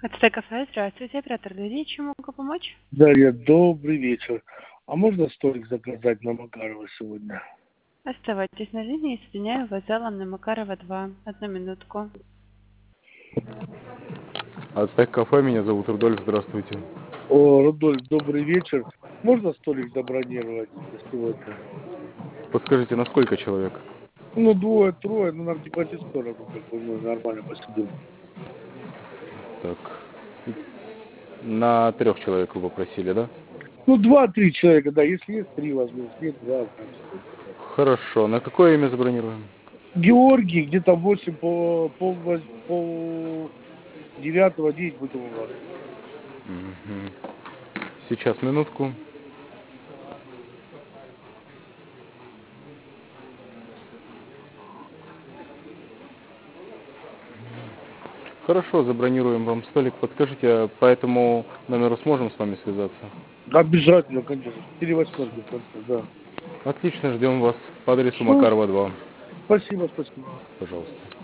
Это кафе, здравствуйте, оператор Лидия, чем могу помочь? Дарья, добрый вечер. А можно столик заказать на Макарова сегодня? Оставайтесь на линии, соединяю вас с залом на Макарова 2. Одну минутку. Ацтек кафе, меня зовут Рудольф, здравствуйте. О, Рудольф, добрый вечер. Можно столик забронировать на сегодня? Подскажите, на сколько человек? Ну, двое-трое, ну, нам типа эти сторону, как бы мы нормально посидим. Так, на 3 человек вы попросили, да? Ну, 2-3 человека, да, если есть 3 возьму, если нет 2, значит. Хорошо, на какое имя забронируем? Георгий, где-то 8, пол 9, 10 будем у вас. Сейчас, минутку. Хорошо, забронируем вам столик. Подскажите, а по этому номеру сможем с вами связаться? Обязательно, конечно. 4 восьмерки в конце, да. Отлично, ждем вас по адресу Все, Макарова 2. спасибо, спасибо. Пожалуйста.